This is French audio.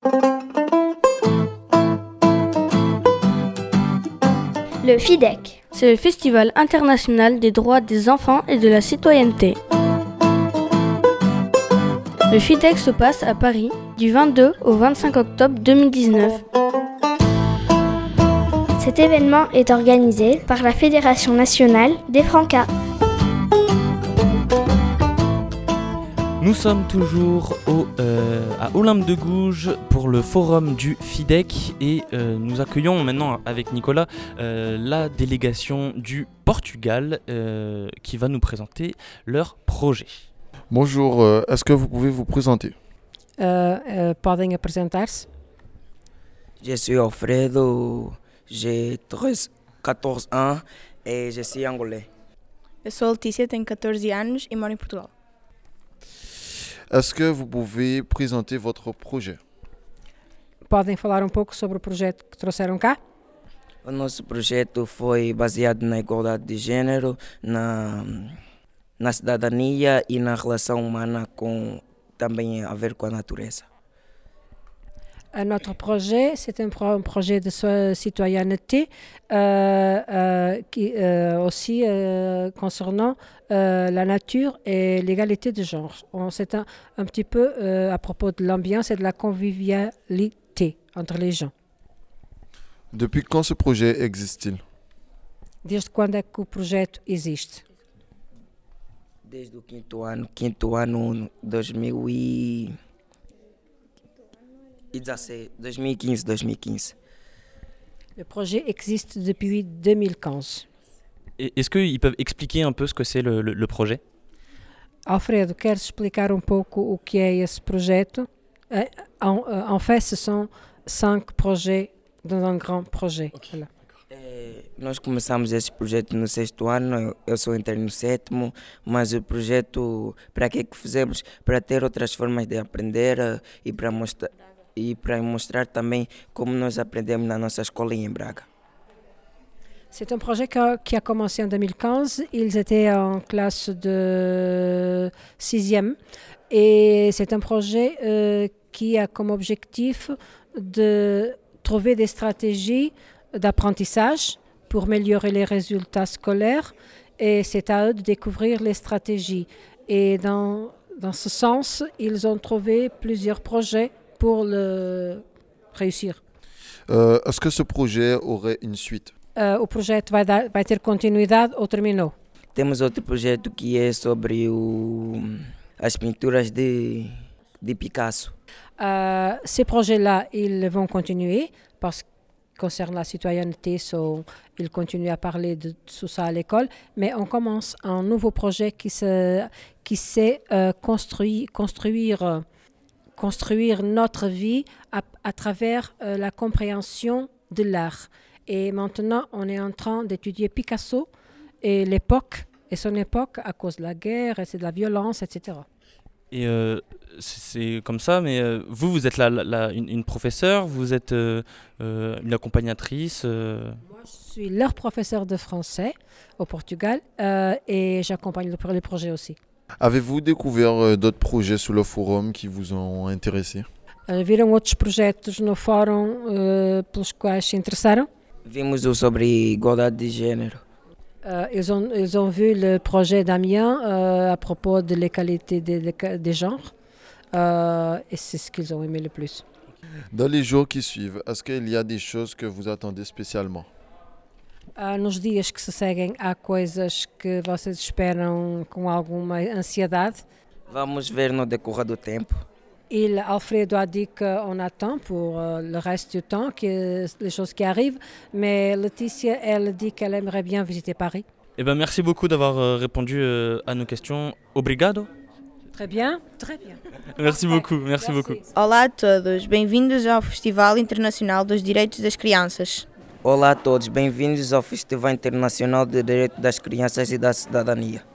Le FIDEC, c'est le Festival international des droits des enfants et de la citoyenneté. Le FIDEC se passe à Paris du 22 au 25 octobre 2019. Cet événement est organisé par la Fédération nationale des Francas. Nous sommes toujours à Olympe de Gouges pour le forum du FIDEC et nous accueillons maintenant avec Nicolas la délégation du Portugal qui va nous présenter leur projet. Bonjour, est-ce que vous pouvez vous présenter? Podem apresentar-se? Je suis Alfredo, j'ai 14 ans et je suis angolais. Eu sou a Letícia, tenho 14 anos e moro em Portugal. Est-ce que vous pouvez présenter votre projet? Podem falar um pouco sobre o projeto que trouxeram cá? O nosso projeto foi baseado na igualdade de gênero, na cidadania e na relação humana também a ver com a natureza. Notre projet, c'est un projet de citoyenneté qui aussi concernant la nature et l'égalité de genre. C'est un petit peu à propos de l'ambiance et de la convivialité entre les gens. Depuis quand ce projet existe-t-il? Desde quando é que o projeto existe? Desde o quinto ano 2015. Le projet existe depuis 2015. Et est-ce qu'ils peuvent expliquer un peu ce que c'est le projet? Alfredo, queres explicar um pouco o que é esse projeto? En fait, ce sont 5 projets dans un grand projet. Okay. Voilà. Nós começamos esse projeto no 6º ano, eu só entrei no 7º, mas o projeto, para que fizemos? Para ter outras formas de aprender e para mostrar também como nós aprendemos na nossa escola em Braga. C'est un projet qui a commencé en 2015. Ils étaient en classe de 6e et c'est un projet qui a comme objectif de trouver des stratégies d'apprentissage pour améliorer les résultats scolaires et c'est à eux de découvrir les stratégies. Et dans ce sens, ils ont trouvé plusieurs projets pour le réussir. Est-ce que ce projet aurait une suite? O projeto vai ter continuidade ou terminou? Temos outro projeto que é sobre as pinturas de Picasso. Ces projets-là, ils vont continuer parce que concernant la citoyenneté, ils continuent à parler de tout ça à l'école, mais on commence un nouveau projet qui sait construire notre vie à travers la compréhension de l'art. Et maintenant, on est en train d'étudier Picasso et son époque à cause de la guerre, et de la violence, etc. Et c'est comme ça, mais vous êtes une professeure, vous êtes une accompagnatrice Moi, je suis leur professeur de français au Portugal et j'accompagne les projets aussi. Avez-vous découvert d'autres projets sur le forum qui vous ont intéressé? Viram outros projetos no fórum pelos quais se interessaram? Vimos sobre igualdade de gênero. Ils ont vu le projet d'Amiens à propos de l'égalité des genres et c'est ce qu'ils ont aimé le plus. Dans les jours qui suivent, est-ce qu'il y a des choses que vous attendez spécialement? Nos dias que se seguem, há coisas que vocês esperam com alguma ansiedade? Vamos ver no decorrer do tempo. Alfredo a dit qu'on attend pour le reste du temps, les choses qui arrivent, mais Laetitia, elle dit qu'elle aimerait bien visiter Paris. Eh ben, merci beaucoup d'avoir répondu à nos questions. Obrigado. Très bien, très bien. Merci beaucoup, merci beaucoup. Olá a todos, bem-vindos ao Festival Internacional dos Direitos das Crianças. Olá a todos, bem-vindos ao Festival Internacional de Direitos das Crianças e da Cidadania.